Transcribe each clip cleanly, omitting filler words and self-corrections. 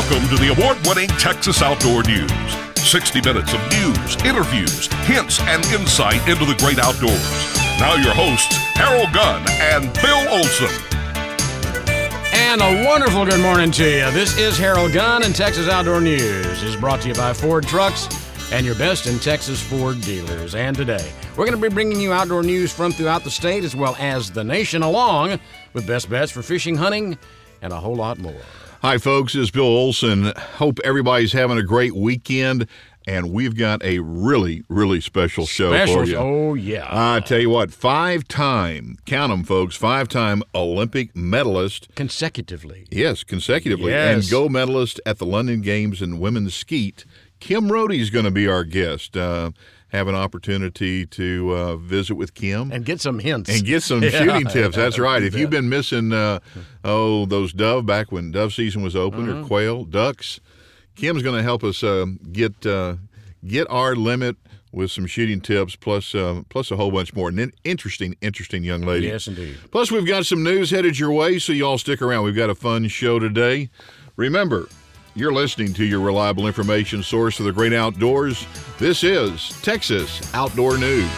Welcome to the award-winning Texas Outdoor News. 60 minutes of news, interviews, hints, and insight into the great outdoors. Now your hosts, Harold Gunn and Bill Olson. And a wonderful good morning to you. This is Harold Gunn, and Texas Outdoor News is brought to you by Ford Trucks and your best in Texas Ford dealers. And today, we're going to be bringing you outdoor news from throughout the state as well as the nation, along with best bets for fishing, hunting, and a whole lot more. Hi, folks. This is Bill Olson. Hope everybody's having a great weekend, and we've got a really, really special show for you. Oh, yeah. I tell you what, count them, folks, five-time Olympic medalist. Consecutively. Yes, consecutively. Yes. And gold medalist at the London Games in women's skeet. Kim Rohde's going to be our guest. Have an opportunity to visit with Kim. And get some hints. And get some shooting tips. That's right. If you've been missing, those dove back when dove season was open, or quail, ducks, Kim's going to help us get our limit with some shooting tips, plus a whole bunch more. An interesting young lady. Yes, indeed. Plus, we've got some news headed your way, so y'all stick around. We've got a fun show today. Remember, you're listening to your reliable information source of the great outdoors. This is Texas Outdoor News.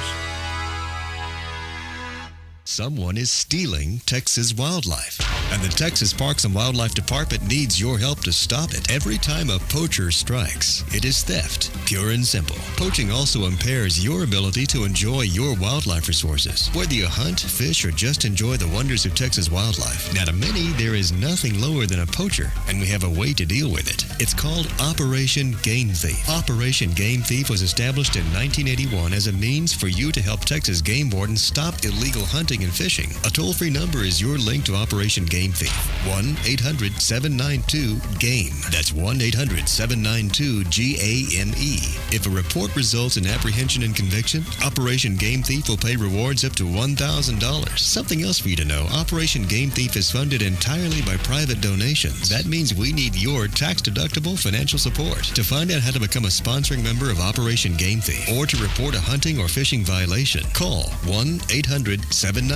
Someone is stealing Texas wildlife, and the Texas Parks and Wildlife Department needs your help to stop it. Every time a poacher strikes, it is theft, pure and simple. Poaching also impairs your ability to enjoy your wildlife resources. Whether you hunt, fish, or just enjoy the wonders of Texas wildlife, now to many, there is nothing lower than a poacher, and we have a way to deal with it. It's called Operation Game Thief. Operation Game Thief was established in 1981 as a means for you to help Texas game wardens stop illegal hunting and fishing. A toll-free number is your link to Operation Game Thief. 1-800-792-GAME. That's 1-800-792-GAME. If a report results in apprehension and conviction, Operation Game Thief will pay rewards up to $1,000. Something else for you to know, Operation Game Thief is funded entirely by private donations. That means we need your tax-deductible financial support. To find out how to become a sponsoring member of Operation Game Thief or to report a hunting or fishing violation, call 1-800-792-GAME.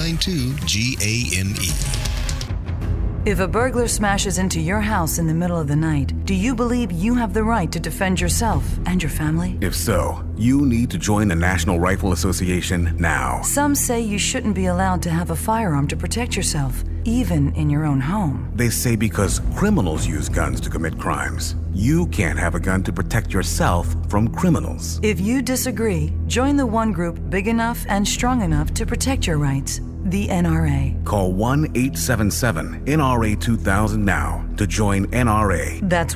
If a burglar smashes into your house in the middle of the night, do you believe you have the right to defend yourself and your family? If so, you need to join the National Rifle Association now. Some say you shouldn't be allowed to have a firearm to protect yourself, even in your own home. They say because criminals use guns to commit crimes, you can't have a gun to protect yourself from criminals. If you disagree, join the one group big enough and strong enough to protect your rights. The NRA. Call 1-877-NRA-2000 now to join NRA. That's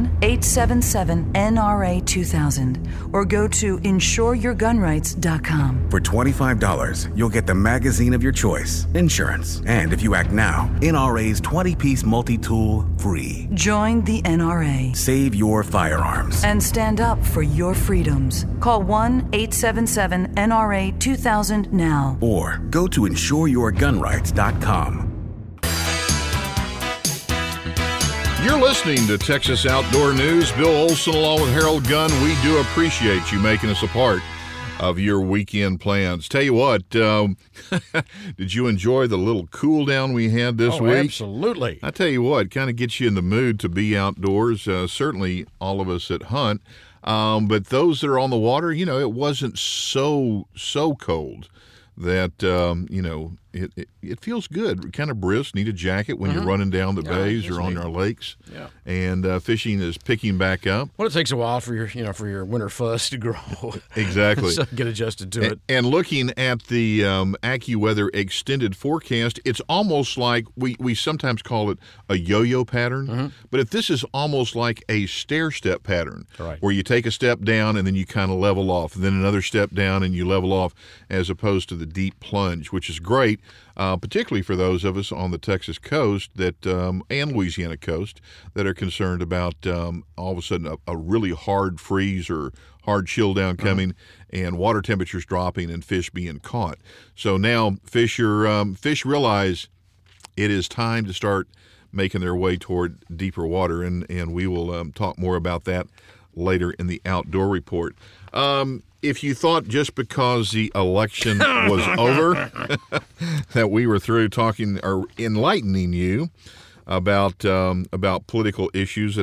1-877-NRA-2000. Or go to insureyourgunrights.com. For $25, you'll get the magazine of your choice, insurance, and if you act now, NRA's 20-piece multi-tool free. Join the NRA. Save your firearms. And stand up for your freedoms. Call 1-877-NRA-2000 now. Or go to insureyourgunrights.com. You're listening to Texas Outdoor News. Bill Olson along with Harold Gunn. We do appreciate you making us a part of your weekend plans. Tell you what, did you enjoy the little cool down we had this week? Absolutely. I tell you what, kind of gets you in the mood to be outdoors. Certainly all of us that hunt. But those that are on the water, it wasn't so cold that, it feels good, kind of brisk. Need a jacket when you're running down the bays or on our lakes. Yeah. And fishing is picking back up. Well, it takes a while for your winter fuzz to grow. Exactly. So get adjusted to it. And looking at the AccuWeather extended forecast, it's almost like we sometimes call it a yo-yo pattern. But if this is almost like a stair-step pattern, right, where you take a step down and then you kind of level off, and then another step down and you level off, as opposed to the deep plunge, which is great. Particularly for those of us on the Texas coast that and Louisiana coast that are concerned about all of a sudden a really hard freeze or hard chill down coming and water temperatures dropping and fish being caught. So now fish realize it is time to start making their way toward deeper water, and we will talk more about that later in the Outdoor Report. If you thought just because the election was over that we were through talking or enlightening you about political issues that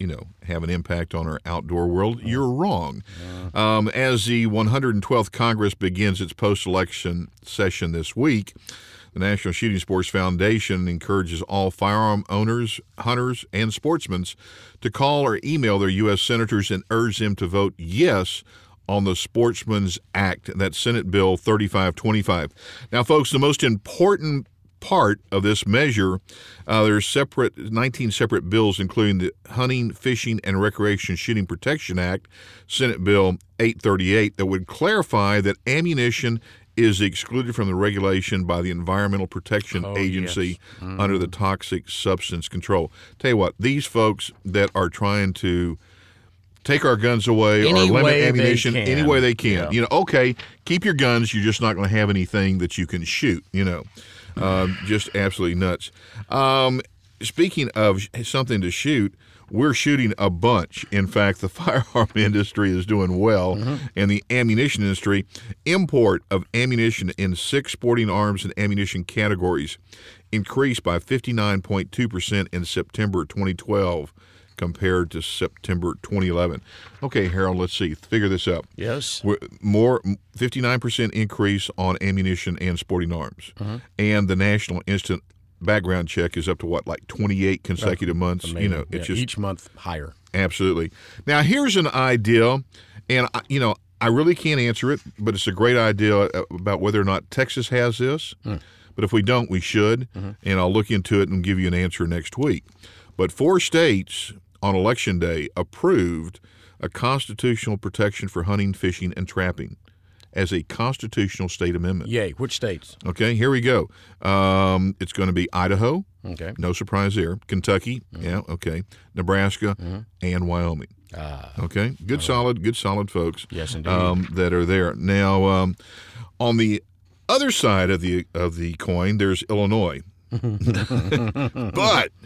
have an impact on our outdoor world, you're wrong. As the 112th Congress begins its post-election session this week, the National Shooting Sports Foundation encourages all firearm owners, hunters, and sportsmen to call or email their U.S. senators and urge them to vote yes on the Sportsman's Act. That's Senate Bill 3525. Now, folks, the most important part of this measure, there's 19 separate bills, including the Hunting, Fishing, and Recreation Shooting Protection Act, Senate Bill 838, that would clarify that ammunition is excluded from the regulation by the Environmental Protection Agency under the Toxic Substance Control. Tell you what, these folks that are trying to take our guns away or limit ammunition any way they can. Yeah. Okay, keep your guns. You're just not going to have anything that you can shoot, just absolutely nuts. Speaking of something to shoot, we're shooting a bunch. In fact, the firearm industry is doing well, and the ammunition industry. Import of ammunition in 6 sporting arms and ammunition categories increased by 59.2% in September 2012 compared to September 2011. Okay, Harold, let's see. Figure this out. Yes. 59% increase on ammunition and sporting arms. And the National Instant Background Check is up to what, like 28 consecutive months? Amazing. It's just each month higher. Absolutely. Now, here's an idea, and I really can't answer it, but it's a great idea about whether or not Texas has this. But if we don't, we should, and I'll look into it and give you an answer next week. But 4 states on Election Day approved a constitutional protection for hunting, fishing, and trapping as a constitutional state amendment. Yay. Which states? Okay, here we go. It's going to be Idaho. Okay. No surprise there. Kentucky. Yeah, okay. Nebraska and Wyoming. Okay. Good solid folks. Yes, indeed. That are there. Now, on the other side of the coin, there's Illinois. But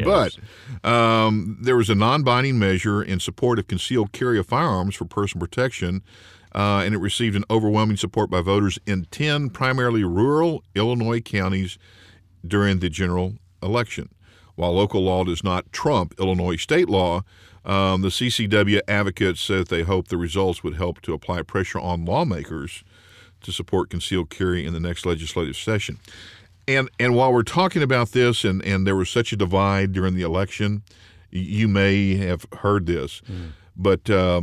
there was a non-binding measure in support of concealed carry of firearms for personal protection, and it received an overwhelming support by voters in 10 primarily rural Illinois counties during the general election. While local law does not trump Illinois state law, the CCW advocates said they hope the results would help to apply pressure on lawmakers to support concealed carry in the next legislative session. And while we're talking about this, and there was such a divide during the election, you may have heard this, but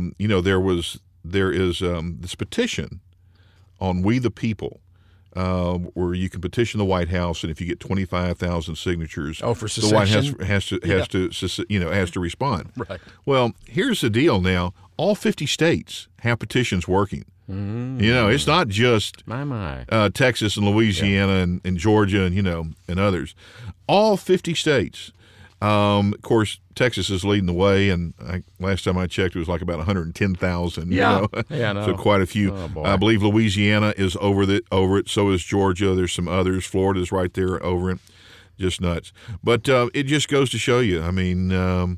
there is this petition on We the People, where you can petition the White House, and if you get 25,000 signatures, for the White House secession? has to respond. Right. Well, here's the deal. Now, all 50 states have petitions working. It's not just Texas and Louisiana and Georgia and others. All 50 states. Of course, Texas is leading the way, and last time I checked, it was like about 110,000. No. So quite a few. Oh, boy. I believe Louisiana is over it. So is Georgia. There's some others. Florida's right there over it. Just nuts. But it just goes to show you. I mean, I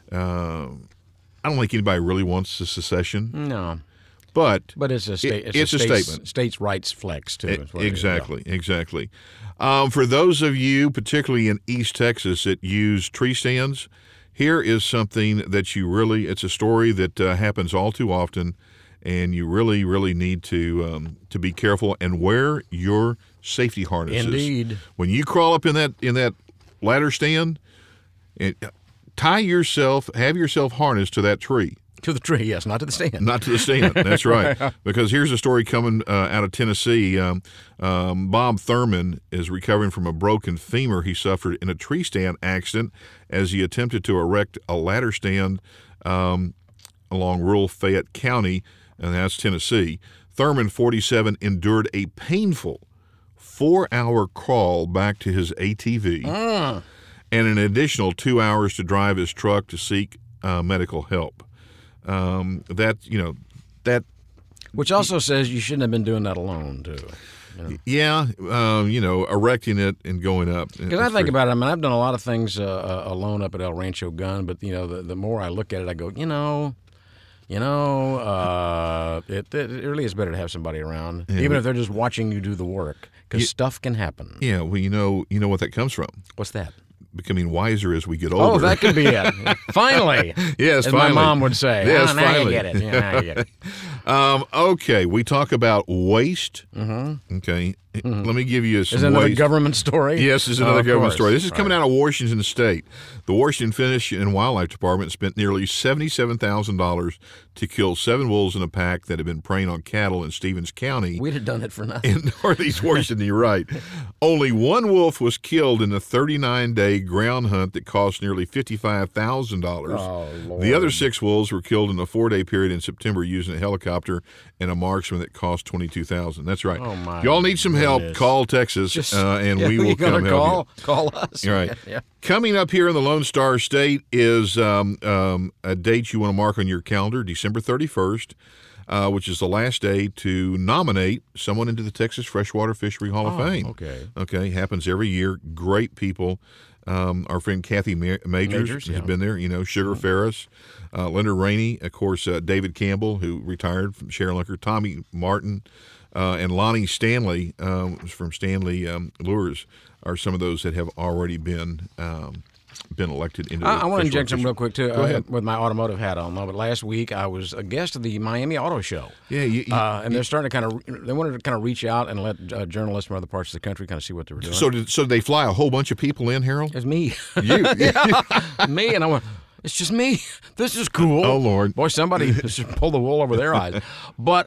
don't think anybody really wants a secession. No. But it's a state. It's a statement. States' rights flex too. Exactly. For those of you, particularly in East Texas, that use tree stands, here is something that it's a story that happens all too often, and you really, really need to be careful and wear your safety harnesses. Indeed. When you crawl up in that ladder stand, have yourself harnessed to that tree. To the tree, yes, not to the stand. Not to the stand, that's right. Because here's a story coming out of Tennessee. Bob Thurman is recovering from a broken femur he suffered in a tree stand accident as he attempted to erect a ladder stand along rural Fayette County, and that's Tennessee. Thurman, 47, endured a painful 4-hour crawl back to his ATV and an additional 2 hours to drive his truck to seek medical help. Which also says you shouldn't have been doing that alone, too. Yeah, erecting it and going up. Because I think about it, I've done a lot of things alone up at El Rancho Gun, but the more I look at it, I go, it really is better to have somebody around, even if they're just watching you do the work, because stuff can happen. Yeah, well, you know what that comes from. What's that? becoming wiser as we get older. Oh, that could be it. Finally. Yes, as finally. my mom would say. Yes, now finally. you get it. Yeah, now you get it. Okay, we talk about waste. Mm-hmm. Okay, let me give you some Is it another waste. government story? Yes, this is another Of government course. story. This is coming Right. out of Washington State. The Washington Fish and Wildlife Department spent nearly $77,000 to kill 7 wolves in a pack that had been preying on cattle in Stevens County. We'd have done it for nothing. In northeast Washington, you're right. Only one wolf was killed in the 39-day ground hunt that cost nearly $55,000. Oh, Lord. The other 6 wolves were killed in a 4-day period in September using a helicopter and a marksman that cost $22,000. That's right. Oh, my Y'all need some help. goodness. Call Texas, and we will come help you. Call us. You're right. Yeah. Coming up here in the Lone Star State is a date you want to mark on your calendar, December 31st, which is the last day to nominate someone into the Texas Freshwater Fishery Hall of Fame. Okay. Okay, happens every year. Great people. Our friend Kathy Majors has yeah. been there. Sugar Ferris, Linda Rainey, of course, David Campbell, who retired from Sharon Liquor, Tommy Martin, and Lonnie Stanley from Stanley Lures are some of those that have already been elected into the I want to inject Freshwater some real quick, too, Go ahead. with my automotive hat on. But last week I was a guest of the Miami Auto Show. Yeah, and they're starting to they wanted to kind of reach out and let journalists from other parts of the country kind of see what they were doing. So did they fly a whole bunch of people in, Harold? It's me. You? Me, and I went, it's just me. This is cool. Oh, Lord. Boy, somebody should pull the wool over their eyes. But,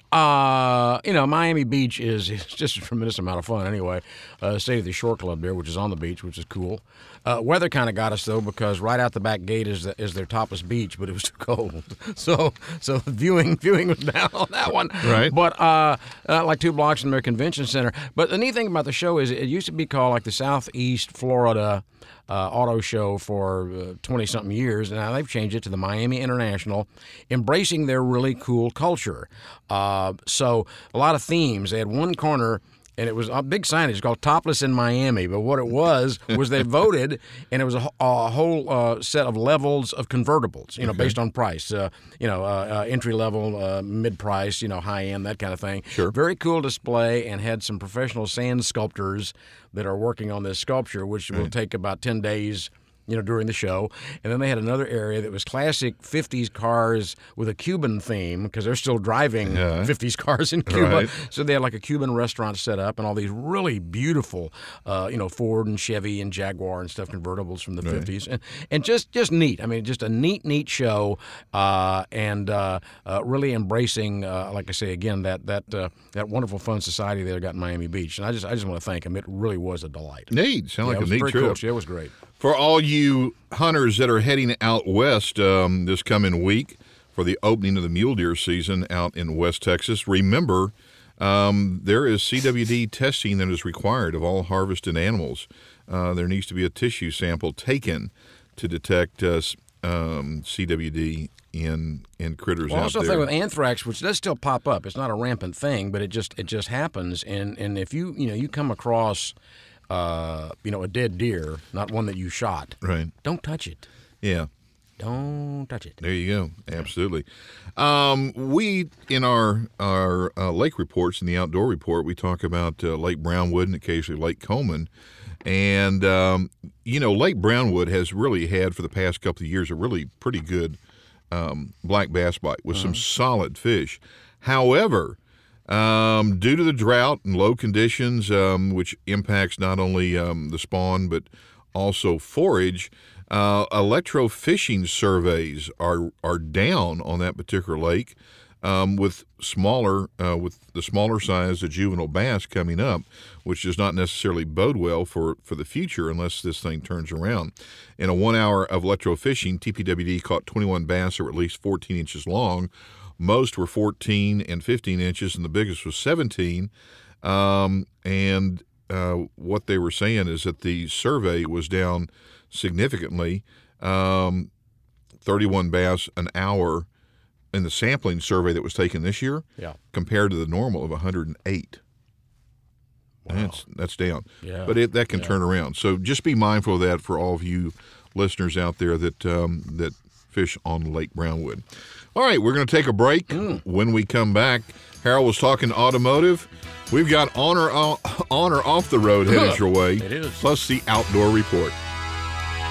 Miami Beach is just a tremendous amount of fun anyway. Stayed at the Shore Club there, which is on the beach, which is cool. Weather kind of got us, though, because right out the back gate is their topless beach, but it was too cold. So viewing was down on that one. Right. But like 2 blocks from their convention center. But the neat thing about the show is it used to be called like the Southeast Florida auto show for 20-something years. Now they've changed it to the Miami International, embracing their really cool culture. So a lot of themes. They had one corner, and it was a big signage called Topless in Miami. But what it was they voted, and it was a whole set of levels of convertibles, based on price. Entry level, mid price, high end, that kind of thing. Sure. Very cool display, and had some professional sand sculptors that are working on this sculpture, which will take about 10 days. During the show. And then they had another area that was classic 50s cars with a Cuban theme, because they're still driving 50s cars in Cuba. Right. So they had like a Cuban restaurant set up and all these really beautiful, Ford and Chevy and Jaguar and stuff convertibles from the 50s. And just neat. I mean, just a neat show, and really embracing, like I say again, that wonderful fun society they got in Miami Beach. And I just want to thank them. It really was a delight. Neat. Sound like it a was neat very trip. cool. Yeah, it was great. For all you hunters that are heading out west this coming week for the opening of the mule deer season out in West Texas, remember there is CWD testing that is required of all harvested animals. There needs to be a tissue sample taken to detect CWD in critters Well, out also there. think with anthrax, which does still pop up. It's not a rampant thing, but it just happens. And if you come across a dead deer, not one that you shot, Right. don't touch it. Yeah. Don't touch it. There you go. Absolutely. We, in our lake reports, in the outdoor report, we talk about Lake Brownwood and occasionally Lake Coleman. And, Lake Brownwood has really had, for the past couple of years, a really pretty good black bass bite with some solid fish. However, due to the drought and low conditions, which impacts not only the spawn but also forage, electrofishing surveys are down on that particular lake, with the smaller size of juvenile bass coming up, which does not necessarily bode well for the future unless this thing turns around. In a 1 hour of electrofishing, TPWD caught 21 bass that were at least 14 inches long. Most were 14 and 15 inches, and the biggest was 17. What they were saying is that the survey was down significantly, 31 bass an hour in the sampling survey that was taken this year, compared to the normal of 108. Wow. That's down. Yeah. But that can turn around. So just be mindful of that for all of you listeners out there that fish on Lake Brownwood. All right, we're going to take a break. When we come back, Harold was talking automotive. We've got honor off the road headed your way. It is. Plus the outdoor report.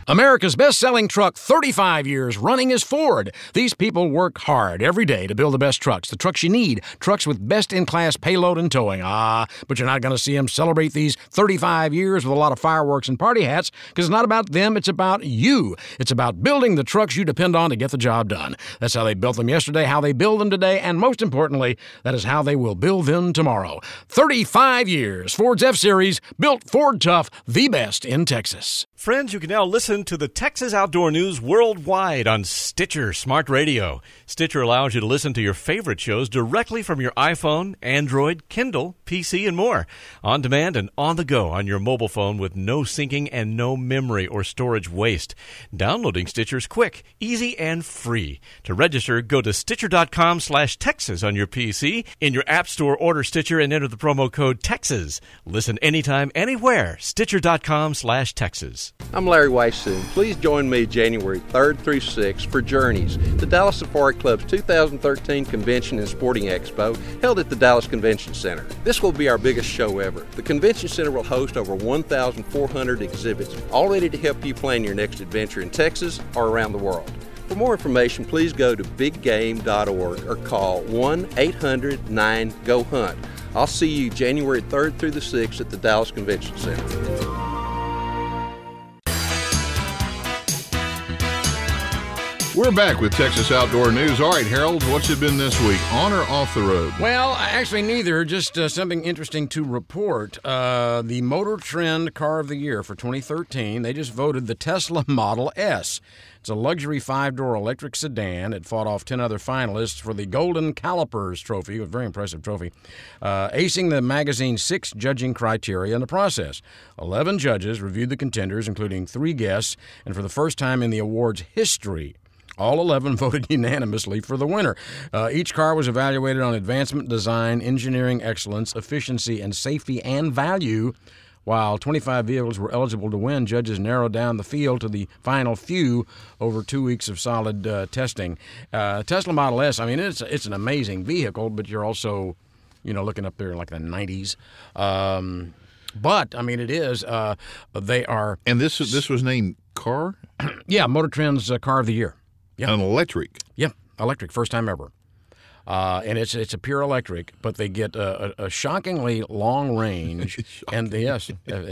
America's best-selling truck 35 years running is Ford. These people work hard every day to build the best trucks, the trucks you need, trucks with best-in-class payload and towing. But you're not going to see them celebrate these 35 years with a lot of fireworks and party hats, because it's not about them, it's about you. It's about building the trucks you depend on to get the job done. That's how they built them yesterday, how they build them today, and most importantly, that is how they will build them tomorrow. 35 years. Ford's F-Series, built Ford tough, the best in Texas. Friends, you can now listen to the Texas Outdoor News worldwide on Stitcher Smart Radio. Stitcher allows you to listen to your favorite shows directly from your iPhone, Android, Kindle, PC, and more. On demand and on the go on your mobile phone with no syncing and no memory or storage waste. Downloading Stitcher is quick, easy, and free. To register, go to Stitcher.com/Texas on your PC. In your App Store, order Stitcher and enter the promo code TEXAS. Listen anytime, anywhere. Stitcher.com/Texas. I'm Larry Weissoon. Please join me January 3rd through 6th for Journeys, the Dallas Safari Club's 2013 Convention and Sporting Expo held at the Dallas Convention Center. This will be our biggest show ever. The Convention Center will host over 1,400 exhibits, all ready to help you plan your next adventure in Texas or around the world. For more information, please go to biggame.org or call 1-800-9-GO-HUNT. I'll see you January 3rd through the 6th at the Dallas Convention Center. We're back with Texas Outdoor News. All right, Harold, what's it been this week, on or off the road? Well, actually neither, just something interesting to report. The Motor Trend Car of the Year for 2013, they just voted the Tesla Model S. It's a luxury 5-door electric sedan. It fought off 10 other finalists for the Golden Calipers Trophy, a very impressive trophy, acing the magazine's 6 judging criteria in the process. 11 judges reviewed the contenders, including 3 guests, and for the first time in the award's history, all 11 voted unanimously for the winner. Each car was evaluated on advancement, design, engineering excellence, efficiency, and safety and value. While 25 vehicles were eligible to win, judges narrowed down the field to the final few over 2 weeks of solid testing. Tesla Model S, I mean, it's an amazing vehicle, but you're also, looking up there in like the 90s. But, I mean, it is. They are. And this was named car? Yeah, Motor Trend's Car of the Year. Yeah. An electric? Yeah, electric, first time ever. And it's a pure electric, but they get a shockingly long range, and yes,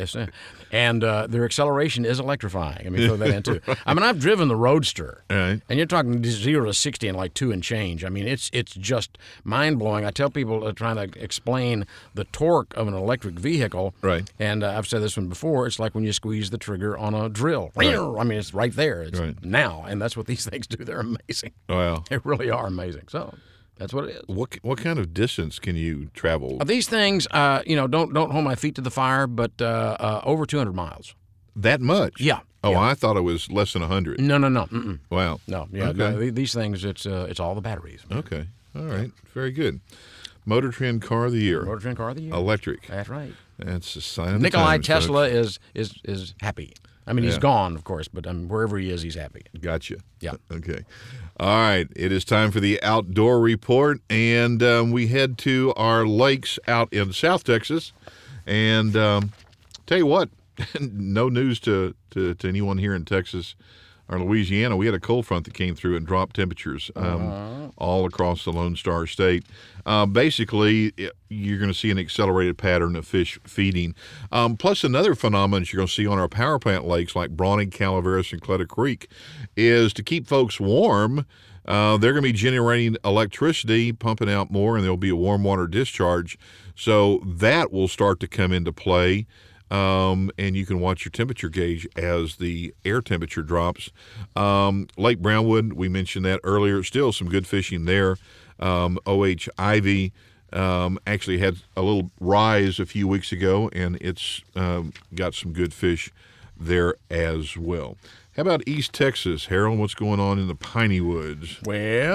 and their acceleration is electrifying. I mean, throw that in too. I mean, I've driven the Roadster, right, and you're talking 0 to 60 in like 2 and change. I mean, it's just mind blowing. I tell people trying to explain the torque of an electric vehicle, right? And I've said this one before. It's like when you squeeze the trigger on a drill. Right. I mean, it's right there. It's right now, and that's what these things do. They're amazing. Wow, they really are amazing. So. That's what it is. What kind of distance can you travel? These things, don't hold my feet to the fire, but over 200 miles. That much? Yeah. Oh, yeah. I thought it was less than 100. No. Mm-mm. Wow. No. Yeah. Okay. No, these things, it's all the batteries. Okay. All right. Very good. Motor Trend Car of the Year. Motor Trend Car of the Year. Electric. That's right. That's a sign of Nikolai the times, Tesla folks. is happy. I mean, he's gone, of course, but wherever he is, he's happy. Gotcha. Yeah. Okay. All right. It is time for the Outdoor Report, and we head to our lakes out in South Texas. And tell you what, no news to anyone here in Texas or Louisiana. We had a cold front that came through and dropped temperatures all across the Lone Star State. Basically, you're going to see an accelerated pattern of fish feeding. Plus, another phenomenon you're going to see on our power plant lakes like Brawny, Calaveras, and Clutter Creek is to keep folks warm. They're going to be generating electricity, pumping out more, and there'll be a warm water discharge. So that will start to come into play. And you can watch your temperature gauge as the air temperature drops. Lake Brownwood, we mentioned that earlier. Still some good fishing there. O.H. Ivy actually had a little rise a few weeks ago, and it's got some good fish there as well. How about East Texas, Harold? What's going on in the Piney Woods? Well,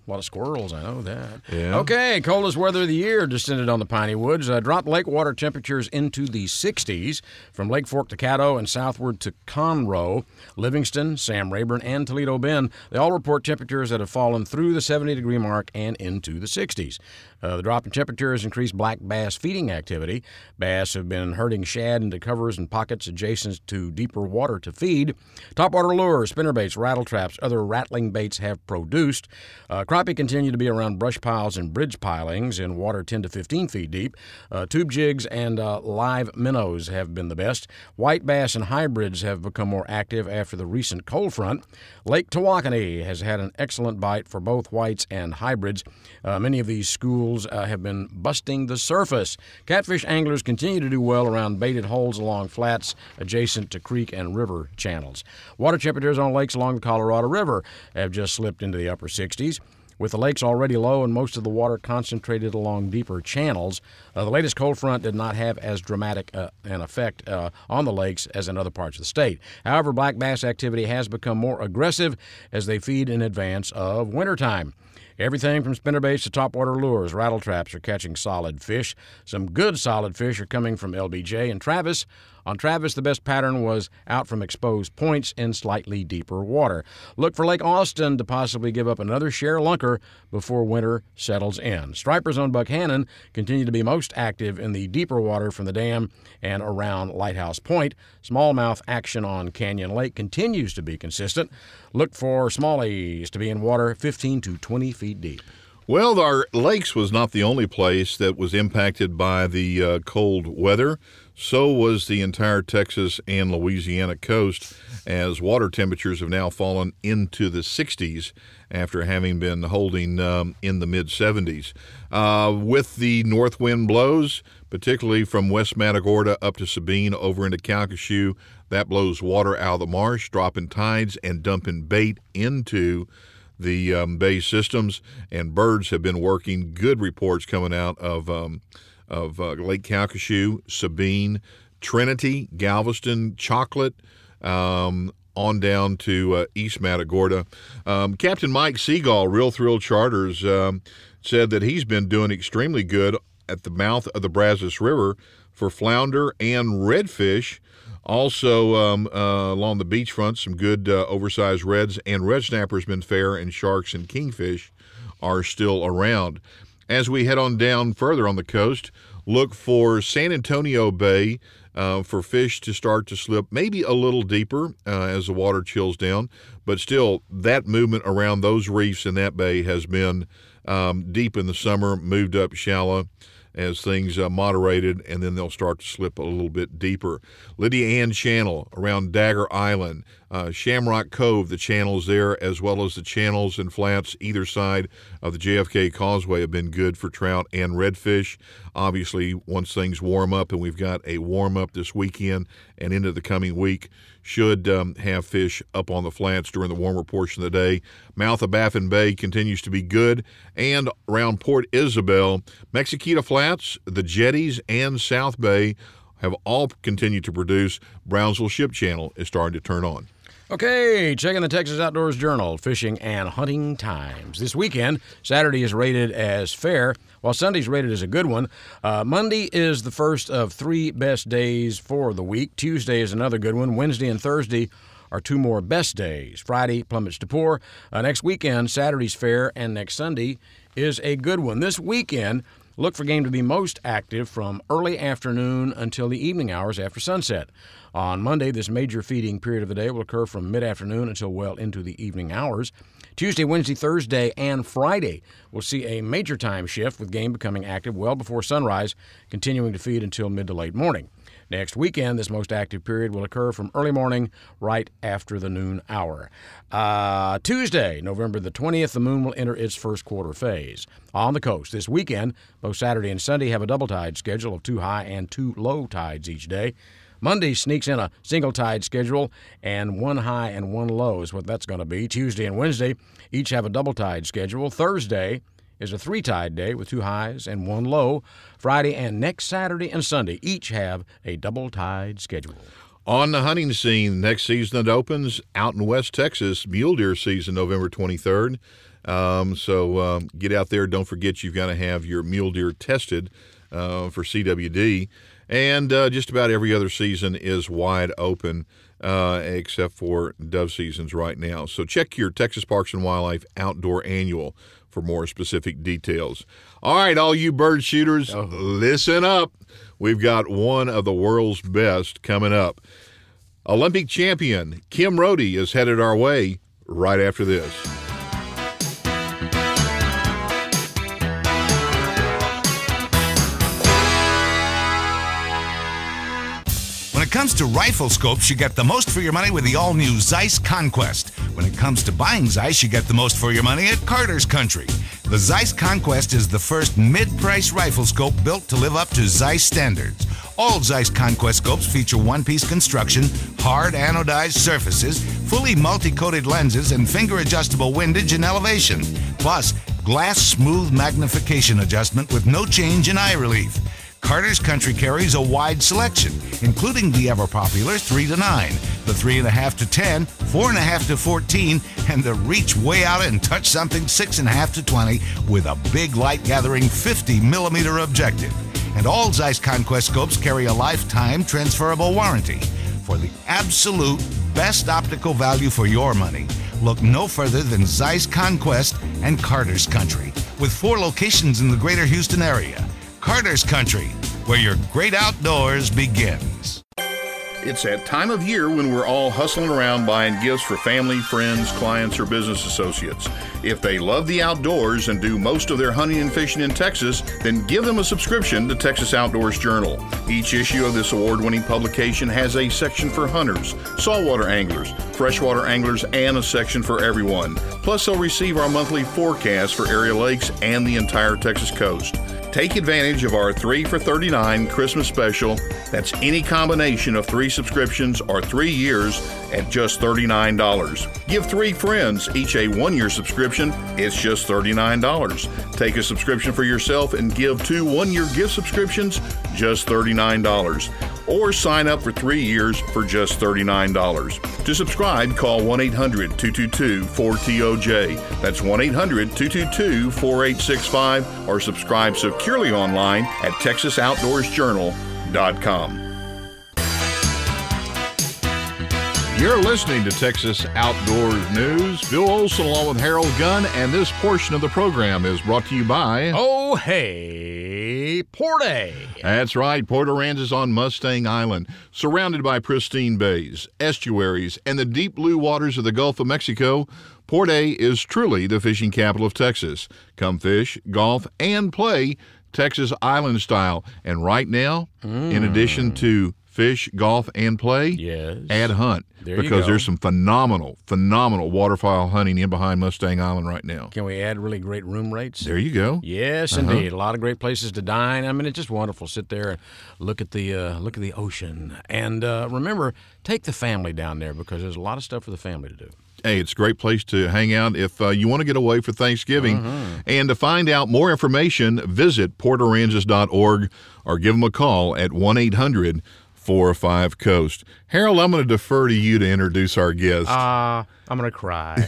A lot of squirrels, I know that. Yeah. Okay, coldest weather of the year descended on the Piney Woods. Dropped lake water temperatures into the 60s from Lake Fork to Caddo and southward to Conroe, Livingston, Sam Rayburn, and Toledo Bend. They all report temperatures that have fallen through the 70-degree mark and into the 60s. The drop in temperature has increased black bass feeding activity. Bass have been herding shad into covers and pockets adjacent to deeper water to feed. Topwater lures, spinnerbaits, rattle traps, other rattling baits have produced. Crappie continue to be around brush piles and bridge pilings in water 10 to 15 feet deep. Tube jigs and live minnows have been the best. White bass and hybrids have become more active after the recent cold front. Lake Tawakoni has had an excellent bite for both whites and hybrids. Many of these schools have been busting the surface. Catfish anglers continue to do well around baited holes along flats adjacent to creek and river channels. Water temperatures on lakes along the Colorado River have just slipped into the upper 60s. With the lakes already low and most of the water concentrated along deeper channels, the latest cold front did not have as dramatic an effect on the lakes as in other parts of the state. However, black bass activity has become more aggressive as they feed in advance of wintertime. Everything from spinnerbaits to topwater lures, rattle traps are catching solid fish. Some good solid fish are coming from LBJ and Travis. On Travis, the best pattern was out from exposed points in slightly deeper water. Look for Lake Austin to possibly give up another share lunker before winter settles in. Stripers on Buckhannon continue to be most active in the deeper water from the dam and around Lighthouse Point. Smallmouth action on Canyon Lake continues to be consistent. Look for smallies to be in water 15 to 20 feet deep. Well, our lakes was not the only place that was impacted by the cold weather. So was the entire Texas and Louisiana coast, as water temperatures have now fallen into the 60s after having been holding in the mid-70s. With the north wind blows, particularly from West Matagorda up to Sabine over into Calcasieu, that blows water out of the marsh, dropping tides and dumping bait into the bay systems, and birds have been working. Good reports coming out of Lake Calcasieu, Sabine, Trinity, Galveston, Chocolate, on down to East Matagorda. Captain Mike Seagull, Real Thrill Charters, said that he's been doing extremely good at the mouth of the Brazos River for flounder and redfish. Also, along the beachfront, some good oversized reds and red snappers been fair, and sharks and kingfish are still around. As we head on down further on the coast, look for San Antonio Bay for fish to start to slip maybe a little deeper as the water chills down, but still that movement around those reefs in that bay has been deep in the summer, moved up shallow as things moderated, and then they'll start to slip a little bit deeper. Lydia Ann Channel around Dagger Island, Shamrock Cove, the channels there, as well as the channels and flats either side of the JFK Causeway have been good for trout and redfish. Obviously, once things warm up, and we've got a warm up this weekend and into the coming week, should have fish up on the flats during the warmer portion of the day. Mouth of Baffin Bay continues to be good, and around Port Isabel, Mexiquita Flats, the jetties, and South Bay have all continued to produce. Brownsville Ship Channel is starting to turn on. Okay, checking the Texas Outdoors Journal, fishing and hunting times. This weekend, Saturday is rated as fair, while Sunday's rated as a good one. Monday is the first of 3 best days for the week. Tuesday is another good one. Wednesday and Thursday are 2 more best days. Friday plummets to poor. Next weekend, Saturday's fair, and next Sunday is a good one. This weekend, look for game to be most active from early afternoon until the evening hours after sunset. On Monday, this major feeding period of the day will occur from mid-afternoon until well into the evening hours. Tuesday, Wednesday, Thursday, and Friday will see a major time shift, with game becoming active well before sunrise, continuing to feed until mid to late morning. Next weekend, this most active period will occur from early morning right after the noon hour. Tuesday, November the 20th, the moon will enter its first quarter phase. On the coast this weekend, both Saturday and Sunday have a double tide schedule of 2 high and 2 low tides each day. Monday sneaks in a single tide schedule, and 1 high and 1 low is what that's going to be. Tuesday and Wednesday each have a double tide schedule. Thursday is a 3 tide day with 2 highs and 1 low. Friday and next Saturday and Sunday each have a double tide schedule. On the hunting scene, next season that opens out in West Texas, mule deer season, November 23rd. So get out there. Don't forget you've got to have your mule deer tested for CWD. And just about every other season is wide open except for dove seasons right now. So check your Texas Parks and Wildlife Outdoor Annual for more specific details. All right, all you bird shooters, listen up. We've got one of the world's best coming up. Olympic champion Kim Rhode is headed our way right after this. When it comes to rifle scopes, you get the most for your money with the all-new Zeiss Conquest. When it comes to buying Zeiss, you get the most for your money at Carter's Country. The Zeiss Conquest is the first mid-price rifle scope built to live up to Zeiss standards. All Zeiss Conquest scopes feature one-piece construction, hard anodized surfaces, fully multi-coated lenses, and finger-adjustable windage and elevation. Plus, glass smooth magnification adjustment with no change in eye relief. Carter's Country carries a wide selection, including the ever-popular 3 to 9, the 3.5 to 10, 4.5 to 14, and the reach way out and touch something 6.5 to 20 with a big light-gathering 50-millimeter objective. And all Zeiss Conquest scopes carry a lifetime transferable warranty. For the absolute best optical value for your money, look no further than Zeiss Conquest and Carter's Country, with 4 locations in the greater Houston area. Carter's Country, where your great outdoors begins. It's that time of year when we're all hustling around buying gifts for family, friends, clients, or business associates. If they love the outdoors and do most of their hunting and fishing in Texas, then give them a subscription to Texas Outdoors Journal. Each issue of this award-winning publication has a section for hunters, saltwater anglers, freshwater anglers, and a section for everyone. Plus, they'll receive our monthly forecast for area lakes and the entire Texas coast. Take advantage of our 3 for $39 Christmas special. That's any combination of 3 subscriptions or 3 years at just $39. Give 3 friends each a 1-year subscription. It's just $39. Take a subscription for yourself and give 2 1-year gift subscriptions, just $39. Or sign up for 3 years for just $39. To subscribe, call 1-800-222-4TOJ. That's 1-800-222-4865 or subscribe securely online at TexasOutdoorsJournal.com. You're listening to Texas Outdoors News. Bill Olson along with Harold Gunn, and this portion of the program is brought to you by... Oh, hey, Port A. That's right. Port Aransas on Mustang Island, surrounded by pristine bays, estuaries, and the deep blue waters of the Gulf of Mexico. Port A is truly the fishing capital of Texas. Come fish, golf, and play Texas island style. And right now, in addition to fish, golf, and play, yes, add hunt. Because there's some phenomenal waterfowl hunting in behind Mustang Island right now. Can we add really great room rates? There you go. Yes, indeed. A lot of great places to dine. I mean, it's just wonderful. Sit there and look at the ocean. And remember, take the family down there because there's a lot of stuff for the family to do. Hey, it's a great place to hang out if you want to get away for Thanksgiving. And to find out more information, visit portaransas.org or give them a call at 1-800-45-COAST. Harold, I'm going to defer to you to introduce our guest. I'm going to cry.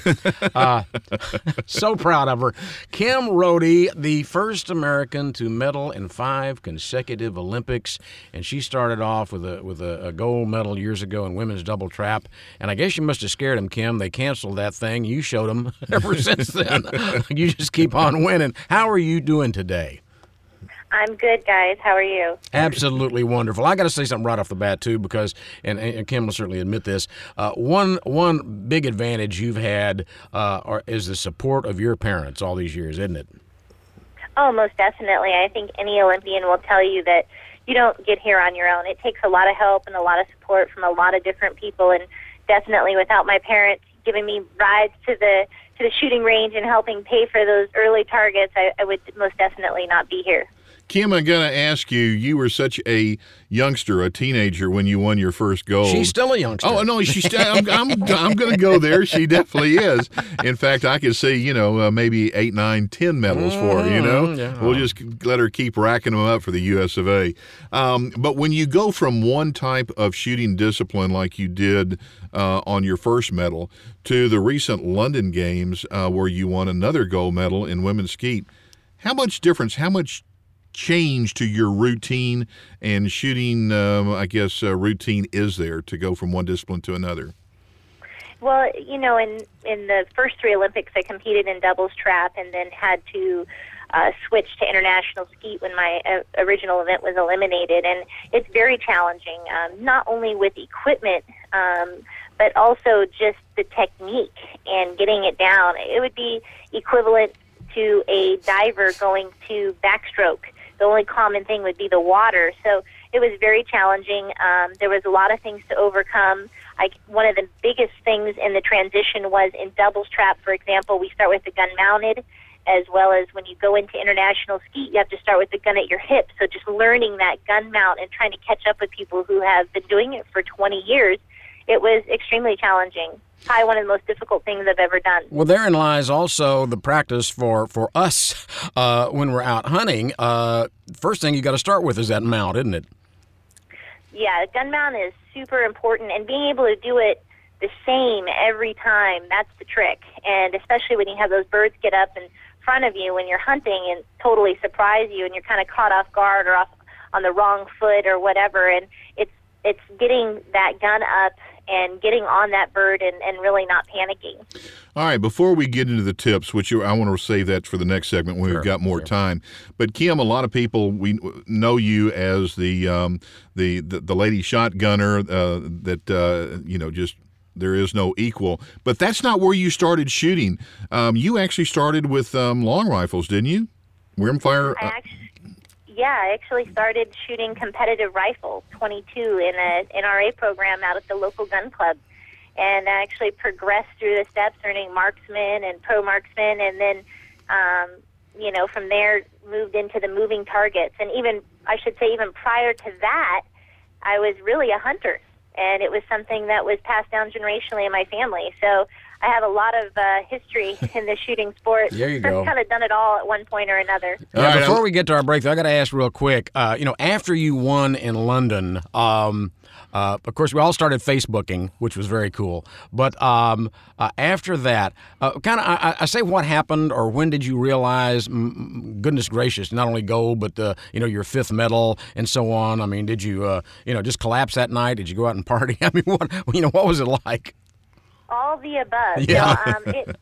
So proud of her. Kim Rhode, the first American to medal in 5 consecutive Olympics, and she started off with a gold medal years ago in women's double trap. And I guess you must have scared them, Kim. They canceled that thing. You showed them ever since then. You just keep on winning. How are you doing today? I'm good, guys. How are you? Absolutely wonderful. I got to say something right off the bat, too, because, and Kim will certainly admit this, one big advantage you've had is the support of your parents all these years, isn't it? Oh, most definitely. I think any Olympian will tell you that you don't get here on your own. It takes a lot of help and a lot of support from a lot of different people, and definitely without my parents giving me rides to the shooting range and helping pay for those early targets, I would most definitely not be here. Kim, I'm going to ask you, you were such a youngster, a teenager when you won your first gold. She's still a youngster. Oh, no, she's I'm going to go there. She definitely is. In fact, I could see, maybe 8, 9, 10 medals for her, Yeah. We'll just let her keep racking them up for the US of A. But when you go from one type of shooting discipline like you did on your first medal to the recent London Games where you won another gold medal in women's skeet, how much change to your routine and shooting, routine is there to go from one discipline to another? Well, in the first 3 Olympics, I competed in doubles trap and then had to switch to international skeet when my original event was eliminated. And it's very challenging, not only with equipment, but also just the technique and getting it down. It would be equivalent to a diver going to backstroke. The only common thing would be the water. So it was very challenging. There was a lot of things to overcome. One of the biggest things in the transition was in doubles trap, for example, we start with the gun mounted, as well as when you go into international skeet, you have to start with the gun at your hip. So just learning that gun mount and trying to catch up with people who have been doing it for 20 years, it was extremely challenging. Probably one of the most difficult things I've ever done. Well, therein lies also the practice for us when we're out hunting. First thing you got to start with is that mount, isn't it? Yeah, gun mount is super important, and being able to do it the same every time, that's the trick. And especially when you have those birds get up in front of you when you're hunting and totally surprise you and you're kind of caught off guard or off on the wrong foot or whatever. And it's getting that gun up and getting on that bird and really not panicking. All right, before we get into the tips, which I want to save that for the next segment when we've got more time. But Kim, a lot of people we know you as the lady shotgunner that just there is no equal. But that's not where you started shooting. You actually started with long rifles, didn't you? Rimfire. I actually started shooting competitive rifles, 22, in an NRA program out at the local gun club. And I actually progressed through the steps, earning marksman and pro marksman, and then, from there moved into the moving targets. And even prior to that, I was really a hunter. And it was something that was passed down generationally in my family. So I have a lot of history in the shooting sport. There you go. I've kind of done it all at one point or another. Before we get to our break, though, I got to ask real quick. After you won in London, of course, we all started Facebooking, which was very cool. But after that, I say what happened or when did you realize, goodness gracious, not only gold, but, your 5th medal and so on? I mean, did you, just collapse that night? Did you go out and party? I mean, what was it like? All the above. Yeah.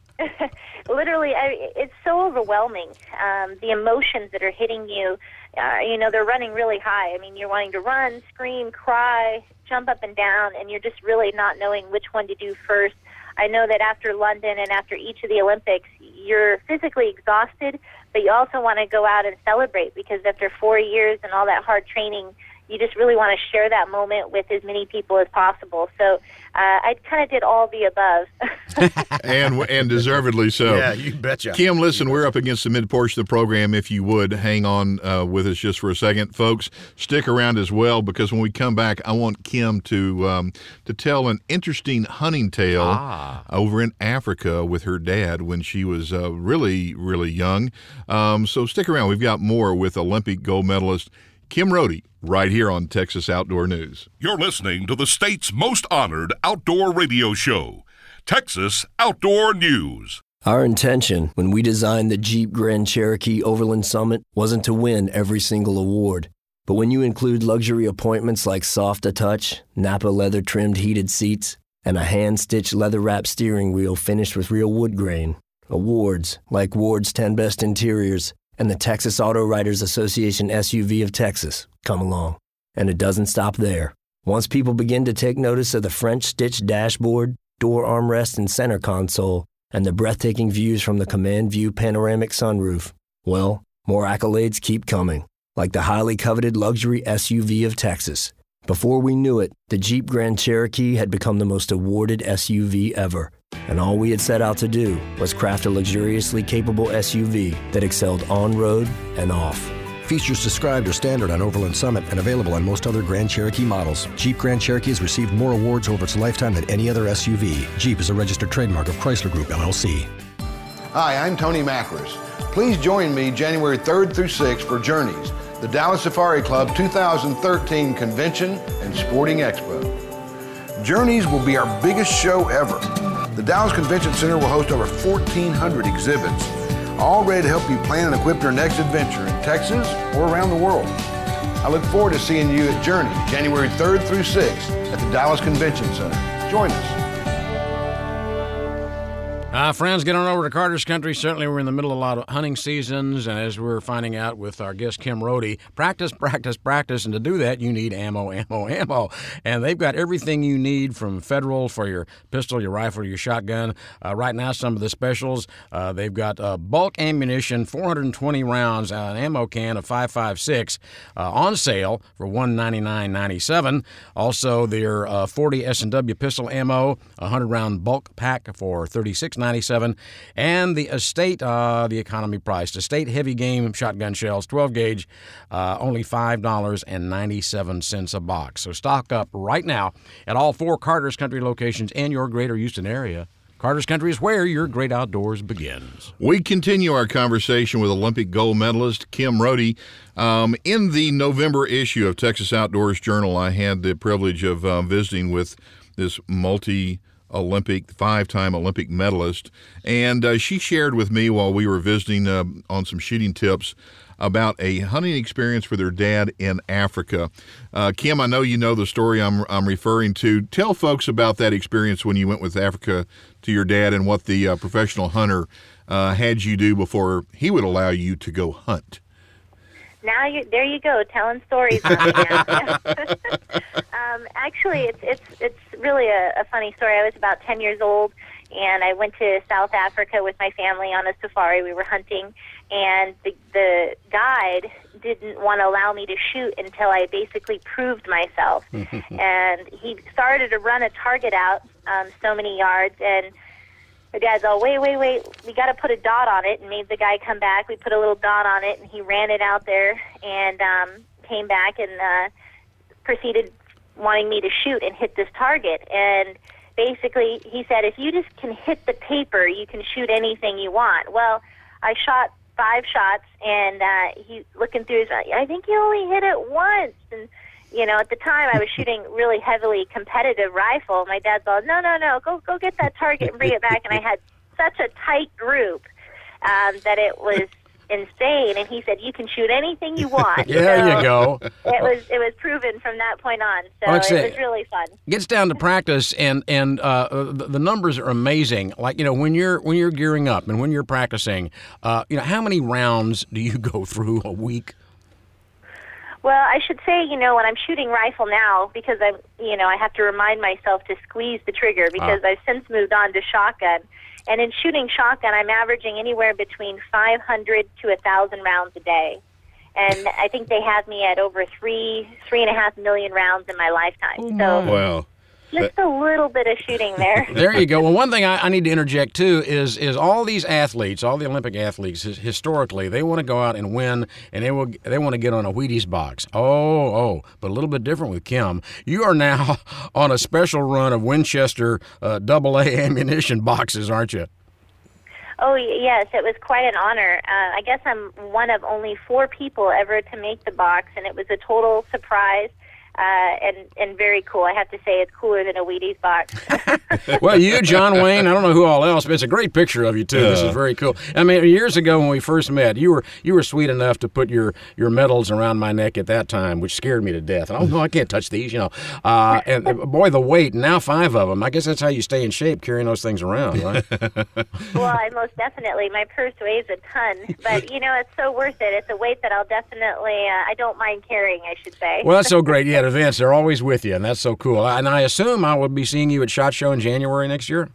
Literally, it's so overwhelming. The emotions that are hitting you, they're running really high. I mean, you're wanting to run, scream, cry, jump up and down, and you're just really not knowing which one to do first. I know that after London and after each of the Olympics, you're physically exhausted, but you also want to go out and celebrate because after 4 years and all that hard training, you just really want to share that moment with as many people as possible. So I kind of did all the above. and deservedly so. Yeah, you betcha. Kim, listen, we're up against the mid-portion of the program. If you would, hang on with us just for a second. Folks, stick around as well because when we come back, I want Kim to tell an interesting hunting tale over in Africa with her dad when she was really, really young. So stick around. We've got more with Olympic gold medalist Kim Rhode right here on Texas Outdoor News. You're listening to the state's most honored outdoor radio show, Texas Outdoor News. Our intention when we designed the Jeep Grand Cherokee Overland Summit wasn't to win every single award. But when you include luxury appointments like soft-to-touch, Napa leather-trimmed heated seats, and a hand-stitched leather-wrapped steering wheel finished with real wood grain, awards like Ward's 10 Best Interiors, and the Texas Auto Writers Association SUV of Texas come along. And it doesn't stop there. Once people begin to take notice of the French-stitched dashboard, door armrest and center console, and the breathtaking views from the Command View panoramic sunroof, well, more accolades keep coming, like the highly coveted luxury SUV of Texas. Before we knew it, the Jeep Grand Cherokee had become the most awarded SUV ever. And all we had set out to do was craft a luxuriously capable SUV that excelled on-road and off. Features described are standard on Overland Summit and available on most other Grand Cherokee models. Jeep Grand Cherokee has received more awards over its lifetime than any other SUV. Jeep is a registered trademark of Chrysler Group, LLC. Hi, I'm Tony Makris. Please join me January 3rd through 6th for Journeys, the Dallas Safari Club 2013 Convention and Sporting Expo. Journeys will be our biggest show ever. The Dallas Convention Center will host over 1,400 exhibits, all ready to help you plan and equip your next adventure in Texas or around the world. I look forward to seeing you at Journeys, January 3rd through 6th at the Dallas Convention Center. Join us. Friends, get on over to Carter's Country. Certainly we're in the middle of a lot of hunting seasons, and as we're finding out with our guest Kim Rohde, practice, and to do that you need ammo. And they've got everything you need from Federal for your pistol, your rifle, your shotgun. Right now, some of the specials, they've got bulk ammunition, 420 rounds, an ammo can of 5.56 on sale for $199.97. Also, their 40 S&W pistol ammo, 100-round bulk pack for $36.97. And the Estate, the economy priced Estate heavy game shotgun shells, 12 gauge, only $5.97 a box. So stock up right now at all 4 Carter's Country locations in your greater Houston area. Carter's Country is where your great outdoors begins. We continue our conversation with Olympic gold medalist Kim Rohde. In the November issue of Texas Outdoors Journal, I had the privilege of visiting with this Olympic, 5-time Olympic medalist, and she shared with me while we were visiting on some shooting tips about a hunting experience with her dad in Africa. Kim, I know you know the story I'm referring to. Tell folks about that experience when you went with Africa to your dad and what the professional hunter had you do before he would allow you to go hunt. Now there you go, telling stories on me now. Actually, it's really a funny story. I was about 10 years old, and I went to South Africa with my family on a safari. We were hunting, and the guide didn't want to allow me to shoot until I basically proved myself. And he started to run a target out so many yards, and my dad's all, wait, we got to put a dot on it, and made the guy come back. We put a little dot on it, and he ran it out there and came back and proceeded wanting me to shoot and hit this target. And basically he said, if you just can hit the paper, you can shoot anything you want. Well, I shot 5 shots, and he looking through his eyes, I think you only hit it once. And you know, at the time I was shooting really heavily competitive rifle. My dad's all, no, go get that target and bring it back. And I had such a tight group that it was insane. And he said, you can shoot anything you want. There you go. It was proven from that point on. So it was really fun. Gets down to practice, and the numbers are amazing. Like, you know, when you're gearing up and when you're practicing, you know, how many rounds do you go through a week? Well, I should say, you know, when I'm shooting rifle now, because I have to remind myself to squeeze the trigger, because I've since moved on to shotgun. And in shooting shotgun, I'm averaging anywhere between 500 to 1,000 rounds a day. And I think they have me at over 3.5 million rounds in my lifetime. Wow. Just a little bit of shooting there. There you go. Well, one thing I need to interject, too, is all these athletes, all the Olympic athletes, historically, they want to go out and win, and they want to get on a Wheaties box. Oh, but a little bit different with Kim. You are now on a special run of Winchester AA ammunition boxes, aren't you? Oh, yes, it was quite an honor. I guess I'm one of only 4 people ever to make the box, and it was a total surprise. And very cool. I have to say, it's cooler than a Wheaties box. Well, you, John Wayne, I don't know who all else, but it's a great picture of you too. This is very cool. I mean, years ago when we first met, you were sweet enough to put your medals around my neck at that time, which scared me to death. And no, I can't touch these, you know. And boy, the weight. Now 5 of them. I guess that's how you stay in shape, carrying those things around, right? Well, I most definitely. My purse weighs a ton, but you know, it's so worth it. It's a weight that I'll definitely. I don't mind carrying, I should say. Well, that's so great. Yeah. Events, they're always with you, and that's so cool. And I assume I will be seeing you at SHOT Show in January next year?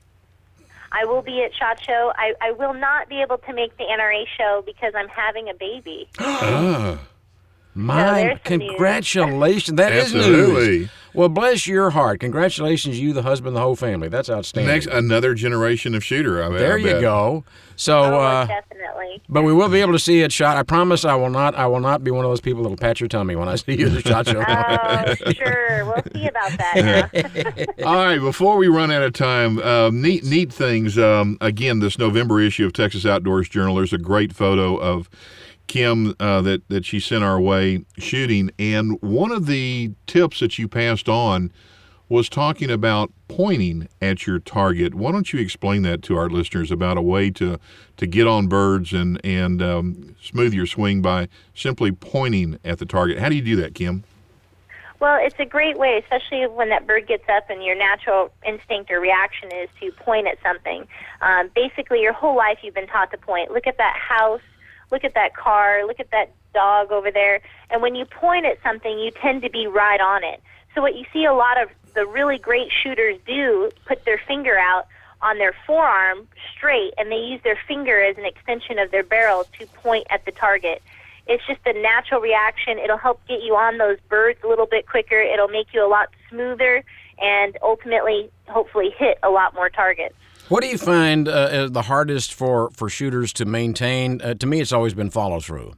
I will be at SHOT Show. I will not be able to make the NRA show because I'm having a baby. My congratulations. That is news. Well, bless your heart. Congratulations, you, the husband, the whole family. That's outstanding. Another generation of shooter. There you go. So, definitely. But we will be able to see it shot. I promise I will not be one of those people that'll pat your tummy when I see you at the SHOT Show. Oh, sure. We'll see about that. All right, before we run out of time, neat things. Again, this November issue of Texas Outdoors Journal, there's a great photo of Kim that she sent our way shooting. And one of the tips that you passed on was talking about pointing at your target. Why don't you explain that to our listeners about a way to get on birds and smooth your swing by simply pointing at the target? How do you do that, Kim? Well, it's a great way, especially when that bird gets up and your natural instinct or reaction is to point at something. Basically, your whole life you've been taught to point. Look at that house, look at that car, look at that dog over there. And when you point at something, you tend to be right on it. So what you see a lot of the really great shooters do, put their finger out on their forearm straight, and they use their finger as an extension of their barrel to point at the target. It's just a natural reaction. It'll help get you on those birds a little bit quicker. It'll make you a lot smoother and ultimately, hopefully, hit a lot more targets. What do you find the hardest for shooters to maintain? To me, it's always been follow-through.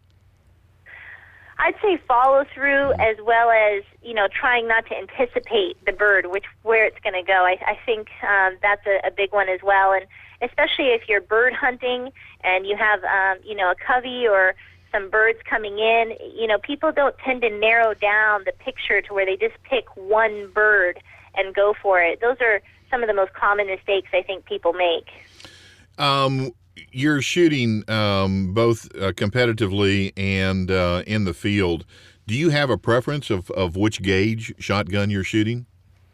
I'd say follow through as well as, trying not to anticipate the bird, where it's going to go. I think that's a big one as well. And especially if you're bird hunting and you have, a covey or some birds coming in, people don't tend to narrow down the picture to where they just pick one bird and go for it. Those are some of the most common mistakes I think people make. You're shooting both competitively and in the field. Do you have a preference of which gauge shotgun you're shooting?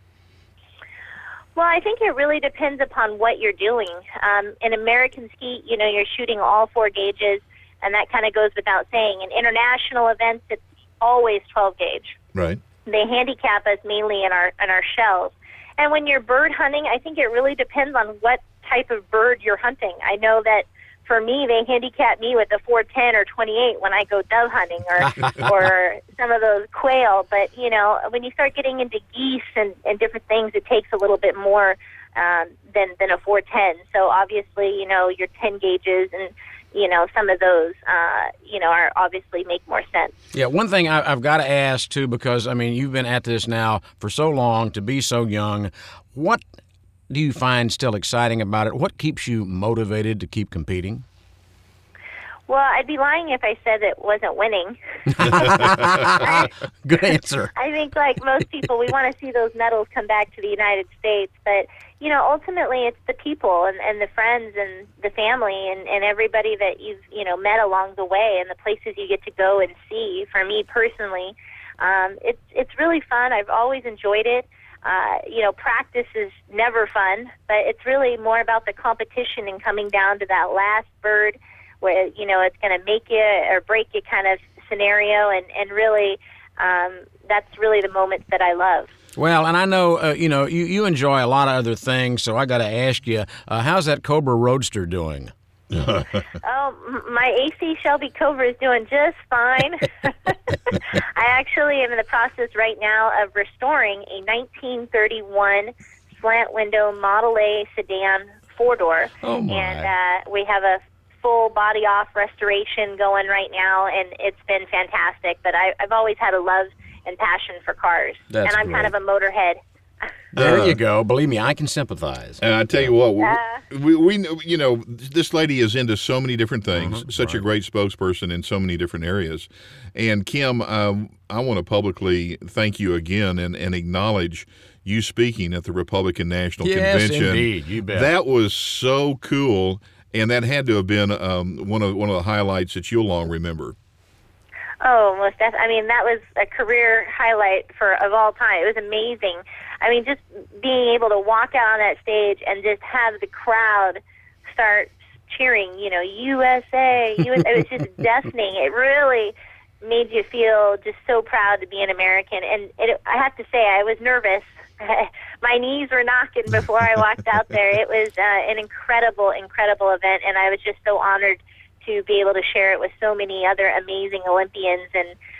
Well, I think it really depends upon what you're doing. In American Skeet, you're shooting all 4 gauges, and that kind of goes without saying. In international events, it's always 12 gauge. Right. They handicap us mainly in our shells. And when you're bird hunting, I think it really depends on what type of bird you're hunting. I know that for me, they handicap me with a 410 or 28 when I go dove hunting or some of those quail. But, when you start getting into geese and different things, it takes a little bit more than a 410. So obviously, your 10 gauges and, some of those, are obviously make more sense. Yeah, one thing I've got to ask, too, because, you've been at this now for so long, to be so young. What do you find still exciting about it? What keeps you motivated to keep competing? Well, I'd be lying if I said it wasn't winning. Good answer. I think, like most people, we want to see those medals come back to the United States. But, ultimately it's the people and the friends and the family and everybody that you've, met along the way and the places you get to go and see. For me personally, it's really fun. I've always enjoyed it. Practice is never fun, but it's really more about the competition and coming down to that last bird where, it's going to make you or break you kind of scenario. And really, that's really the moments that I love. Well, and I know, you enjoy a lot of other things, so I got to ask you, how's that Cobra Roadster doing? My AC Shelby Cobra is doing just fine. I actually am in the process right now of restoring a 1931 slant window Model A sedan 4-door. Oh my. And we have a full body off restoration going right now, and it's been fantastic. But I've always had a love and passion for cars. That's and I'm great. kind of a motorhead. There you go. Believe me, I can sympathize. And I tell you what, we this lady is into so many different things, such a great spokesperson in so many different areas. And Kim, I want to publicly thank you again and acknowledge you speaking at the Republican National Convention. Yes, indeed. You bet. That was so cool, and that had to have been one of the highlights that you'll long remember. Oh, most definitely. That was a career highlight of all time. It was amazing. Just being able to walk out on that stage and just have the crowd start cheering, USA, USA. It was just deafening. It really made you feel just so proud to be an American. And I have to say, I was nervous. My knees were knocking before I walked out there. It was an incredible, incredible event, and I was just so honored to be able to share it with so many other amazing Olympians and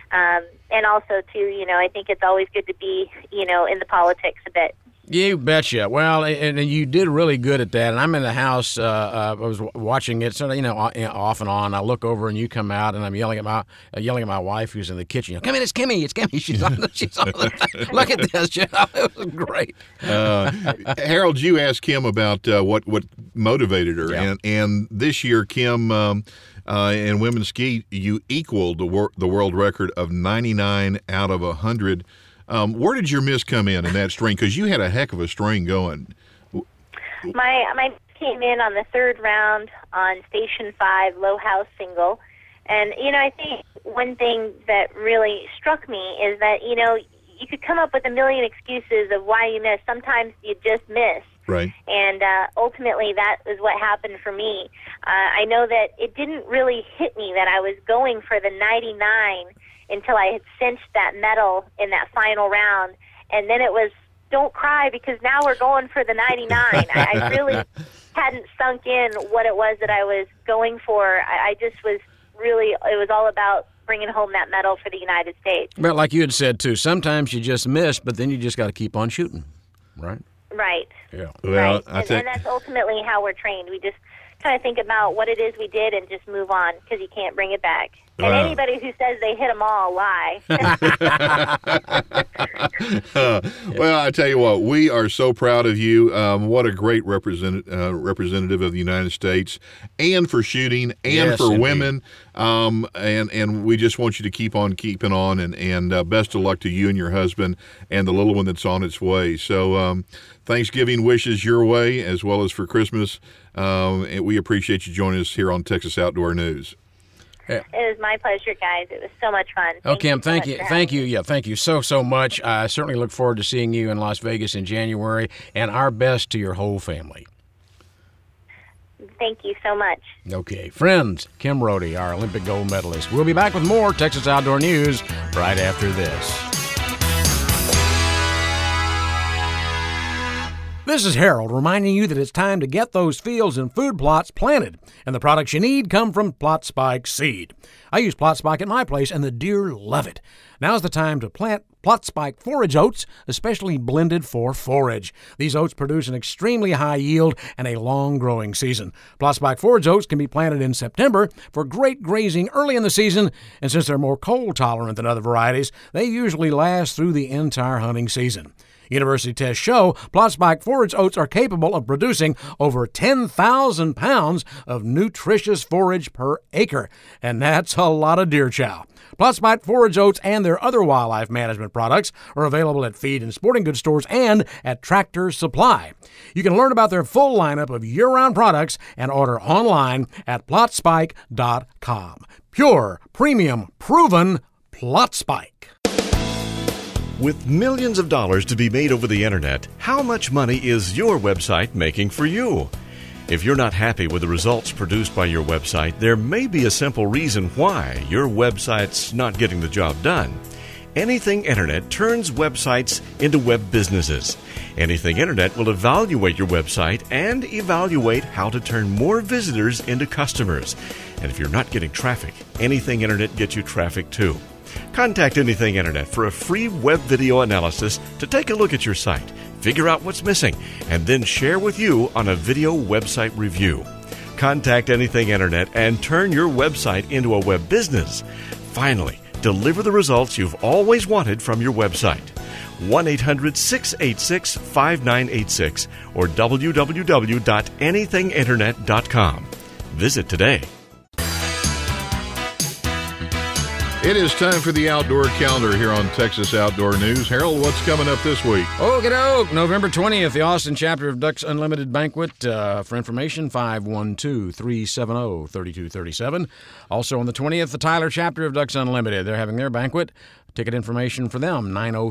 And also, too, I think it's always good to be, in the politics a bit. You betcha. Well, and you did really good at that. And I'm in the house. I was watching it, sort of, off and on. I look over, and you come out, and I'm yelling at my wife, who's in the kitchen. Come in, it's Kimmy. It's Kimmy. She's on the. Look at this, Jeff. It was great. Harold, you asked Kim about what motivated her, and this year, Kim. In women's ski, you equaled the world record of 99 out of 100. Where did your miss come in that string? Because you had a heck of a string going. My came in on the third round on Station 5, low house single. And, I think one thing that really struck me is that, you could come up with a million excuses of why you missed. Sometimes you just miss. Right. And ultimately, that is what happened for me. I know that it didn't really hit me that I was going for the 99 until I had cinched that medal in that final round. And then it was, don't cry because now we're going for the 99. I really hadn't sunk in what it was that I was going for. I just was really, it was all about bringing home that medal for the United States. But like you had said, too, sometimes you just miss, but then you just got to keep on shooting, right? Right. Yeah. Well, right. And that's ultimately how we're trained. We just kind of think about what it is we did and just move on because you can't bring it back. And anybody who says they hit them all lie. Well, I tell you what, we are so proud of you. What a great representative of the United States, and for shooting, and for women. And we just want you to keep on keeping on, and best of luck to you and your husband and the little one that's on its way. So Thanksgiving wishes your way as well as for Christmas. And we appreciate you joining us here on Texas Outdoor News. It was my pleasure, guys. It was so much fun. Kim, thank you. Yeah, thank you so much. I certainly look forward to seeing you in Las Vegas in January, and our best to your whole family. Thank you so much. Okay, friends, Kim Rhode, our Olympic gold medalist. We'll be back with more Texas Outdoor News right after this. This is Harold reminding you that it's time to get those fields and food plots planted, and the products you need come from Plot Spike Seed. I use Plot Spike at my place, and the deer love it. Now's the time to plant Plot Spike forage oats, especially blended for forage. These oats produce an extremely high yield and a long growing season. Plot Spike forage oats can be planted in September for great grazing early in the season, and since they're more cold tolerant than other varieties, they usually last through the entire hunting season. University tests show Plot Spike forage oats are capable of producing over 10,000 pounds of nutritious forage per acre, and that's a lot of deer chow. Plot Spike forage oats and their other wildlife management products are available at feed and sporting goods stores and at Tractor Supply. You can learn about their full lineup of year-round products and order online at PlotSpike.com. Pure, premium, proven Plot Spike. With millions of dollars to be made over the internet, how much money is your website making for you? If you're not happy with the results produced by your website, there may be a simple reason why your website's not getting the job done. Anything Internet turns websites into web businesses. Anything Internet will evaluate your website and evaluate how to turn more visitors into customers. And if you're not getting traffic, Anything Internet gets you traffic too. Contact Anything Internet for a free web video analysis to take a look at your site, figure out what's missing, and then share with you on a video website review. Contact Anything Internet and turn your website into a web business. Finally, deliver the results you've always wanted from your website. 1-800-686-5986 or www.anythinginternet.com. Visit today. It is time for the Outdoor Calendar here on Texas Outdoor News. Harold, what's coming up this week? Okey-doke. November 20th, the Austin chapter of Ducks Unlimited Banquet. For information, 512-370-3237. Also on the 20th, the Tyler chapter of Ducks Unlimited. They're having their banquet. Ticket information for them,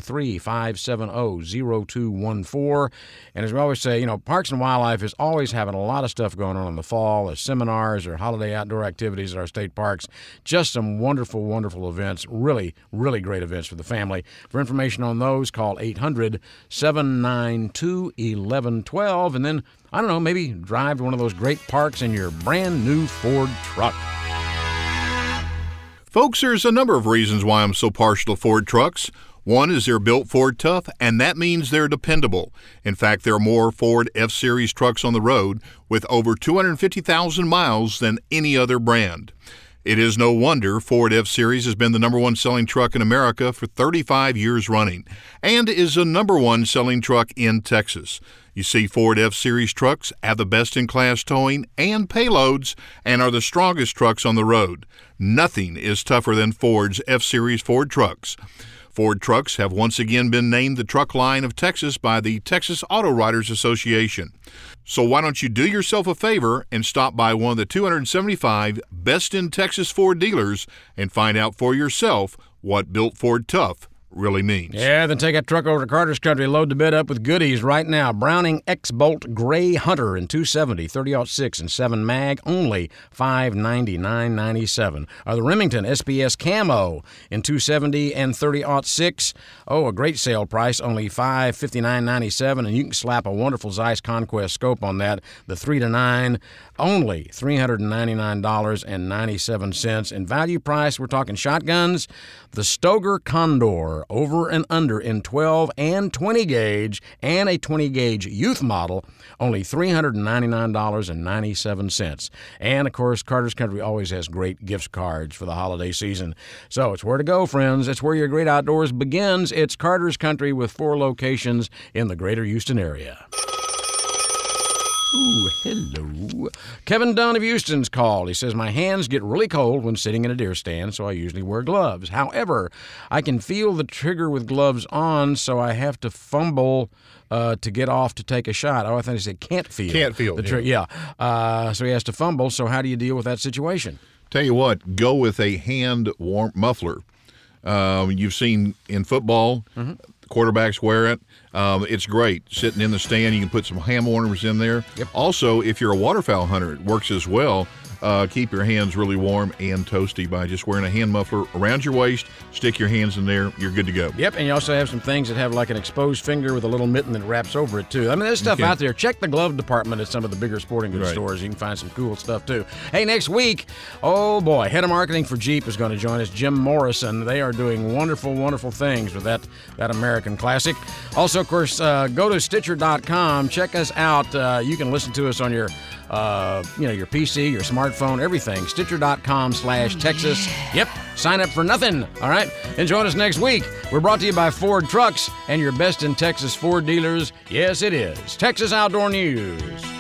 903-570-0214. And as we always say, Parks and Wildlife is always having a lot of stuff going on in the fall, as seminars or holiday outdoor activities at our state parks. Just some wonderful, wonderful events. Really, really great events for the family. For information on those, call 800-792-1112. And then, maybe drive to one of those great parks in your brand new Ford truck. Folks, there's a number of reasons why I'm so partial to Ford trucks. One is they're built Ford tough, and that means they're dependable. In fact, there are more Ford F-Series trucks on the road with over 250,000 miles than any other brand. It is no wonder Ford F-Series has been the number one selling truck in America for 35 years running and is the number one selling truck in Texas. You see, Ford F-Series trucks have the best-in-class towing and payloads and are the strongest trucks on the road. Nothing is tougher than Ford's F-Series Ford trucks. Ford trucks have once again been named the truck line of Texas by the Texas Auto Writers Association. So why don't you do yourself a favor and stop by one of the 275 best in Texas Ford dealers and find out for yourself what built Ford tough really means. Yeah, then take that truck over to Carter's Country, load the bed up with goodies right now. Browning X-Bolt Gray Hunter in 270, 30-06 and 7 mag, only $599.97. Or the Remington SPS Camo in 270 and 30-06. Oh, a great sale price, only $559.97, and you can slap a wonderful Zeiss Conquest scope on that. The 3-9, only $399.97. In value price, we're talking shotguns. The Stoeger Condor, over and under in 12 and 20 gauge and a 20 gauge youth model, only $399.97. And of course, Carter's Country always has great gift cards for the holiday season. So it's where to go, friends. It's where your great outdoors begins. It's Carter's Country with 4 locations in the greater Houston area. Ooh, hello. Kevin Dunn of Houston's called. He says, my hands get really cold when sitting in a deer stand, so I usually wear gloves. However, I can feel the trigger with gloves on, so I have to fumble to get off to take a shot. Oh, I thought he said can't feel. Can't feel. The trigger. Yeah. So he has to fumble. So how do you deal with that situation? Tell you what, go with a hand warm muffler. You've seen in football, quarterbacks wear it. It's great. Sitting in the stand, you can put some hand warmers in there. Yep. Also, if you're a waterfowl hunter, it works as well. Keep your hands really warm and toasty by just wearing a hand muffler around your waist. Stick your hands in there. You're good to go. Yep, and you also have some things that have like an exposed finger with a little mitten that wraps over it, too. I mean, there's stuff out there. Check the glove department at some of the bigger sporting goods stores. You can find some cool stuff, too. Hey, next week, oh, boy, head of marketing for Jeep is going to join us, Jim Morrison. They are doing wonderful, wonderful things with that American classic. Also, of course, go to Stitcher.com. Check us out. You can listen to us on your your PC, your smartphone, everything. Stitcher.com/Texas. Yep, sign up for nothing. All right, and join us next week. We're brought to you by Ford Trucks and your best in Texas Ford dealers. Yes, it is Texas Outdoor News.